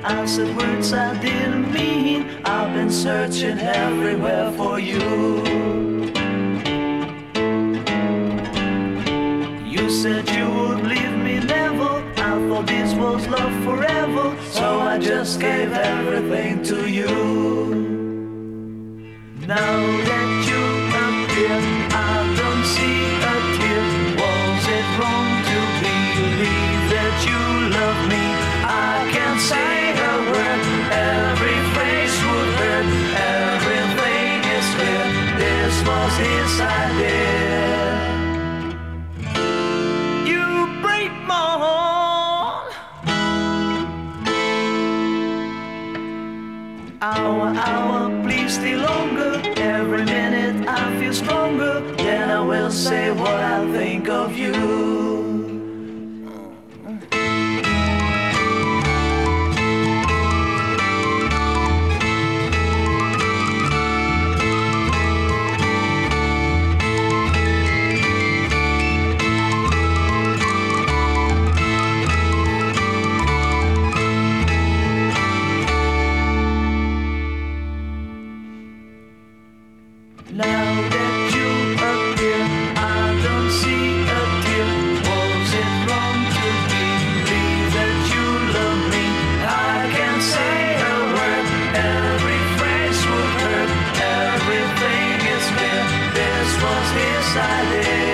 I said words I didn't mean. I've been searching everywhere for you. You said you would leave me never. I thought this was love forever, so I just gave everything to you. Now that you appear, I don't see a tear. Was it wrong to believe that you love me? I can't say a word, every phrase would hurt. Everything is clear, this was his idea. You break my heart. Hour, please stay longer. Every minute I feel stronger. Then I will say what I think of you. Now that you appear, I don't see a tear. Was it wrong to believe that you love me? I can't say a word, every phrase would hurt. Everything is clear, this was his idea.